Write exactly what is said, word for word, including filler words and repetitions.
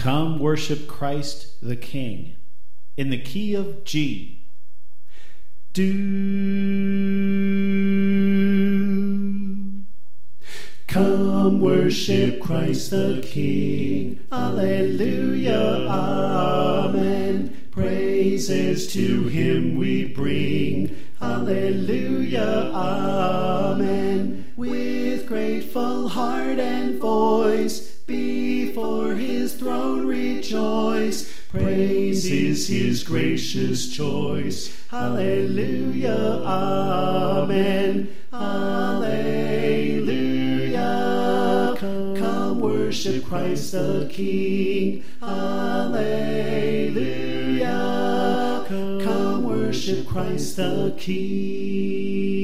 Come worship Christ the King in the key of G. Do. Come worship Christ the King. Alleluia, amen. Praises to him we bring. Alleluia, amen. With grateful heart and voice, before his throne rejoice. Praise is his gracious choice. Alleluia, amen. Alleluia. Come worship Christ the King. Alleluia. Come worship Christ the King.